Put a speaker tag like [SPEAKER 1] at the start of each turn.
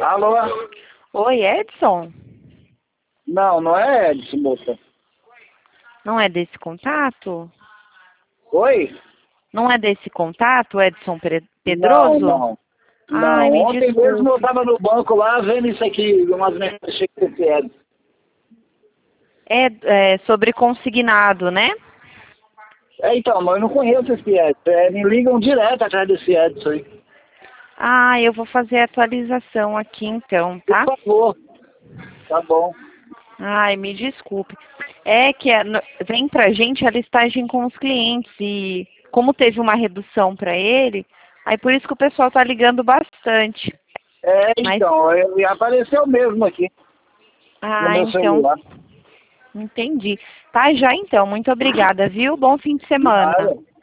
[SPEAKER 1] Alô?
[SPEAKER 2] Oi, Edson?
[SPEAKER 1] Não, não é Edson, moça.
[SPEAKER 2] Não é desse contato?
[SPEAKER 1] Oi?
[SPEAKER 2] Não é desse contato, Edson Pedroso?
[SPEAKER 1] Não.
[SPEAKER 2] Ai,
[SPEAKER 1] Não,
[SPEAKER 2] me
[SPEAKER 1] ontem mesmo eu
[SPEAKER 2] desculpe.
[SPEAKER 1] estava no banco lá vendo isso aqui, umas mensagens desse Edson.
[SPEAKER 2] É sobre consignado, né?
[SPEAKER 1] Então, mas eu não conheço esse Edson. Me ligam direto atrás desse Edson aí.
[SPEAKER 2] Ah, eu vou fazer a atualização aqui então,
[SPEAKER 1] Por
[SPEAKER 2] tá?
[SPEAKER 1] favor. Tá bom.
[SPEAKER 2] Ai, me desculpe. É que vem pra gente a listagem com os clientes e como teve uma redução para ele, aí por isso que o pessoal tá ligando bastante. Mas,
[SPEAKER 1] Então, apareceu mesmo aqui no meu
[SPEAKER 2] então,
[SPEAKER 1] celular.
[SPEAKER 2] entendi. Tá já então, muito obrigada, viu? Bom fim de semana.
[SPEAKER 1] Nada.